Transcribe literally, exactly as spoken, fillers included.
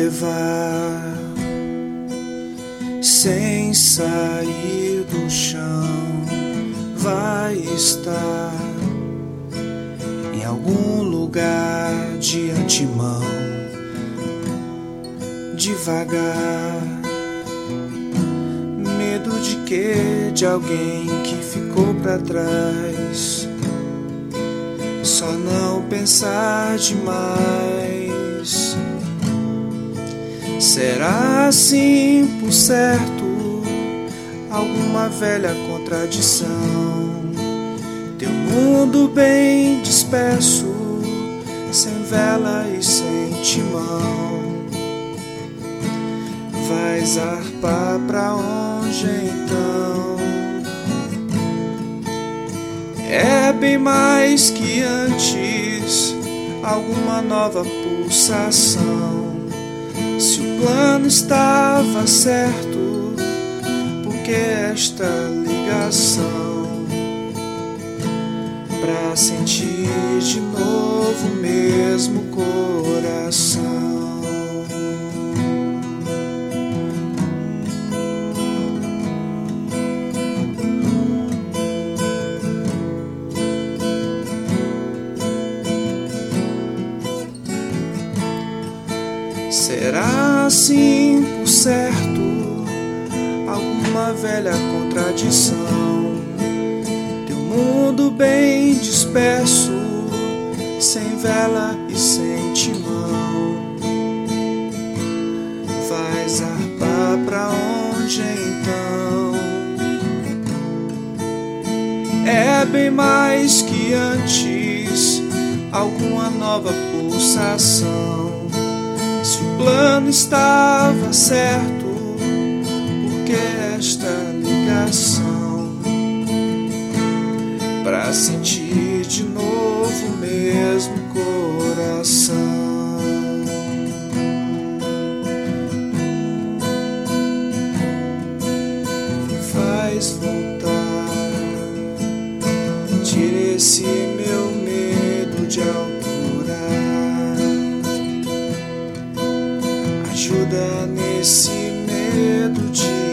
levar sem sair do chão. Vai estar em algum lugar de antemão, devagar. Medo de quê? De alguém que ficou pra trás. Só não pensar demais. Será assim por certo alguma velha contradição? Teu mundo bem disperso, sem vela e sem timão. Vais arpar pra onde então? É bem mais que antes, alguma nova pulsação. Se o plano estava certo, por que esta ligação? Pra sentir de novo o mesmo coração. Será assim por certo alguma velha contradição? Teu mundo bem disperso, sem vela e sem timão. Vais arpar pra onde então? É bem mais que antes, alguma nova pulsação. Se o plano estava certo, por que esta ligação? Pra sentir de novo o mesmo coração. Me faz voltar, tira esse meu medo de altura. Ajuda nesse medo de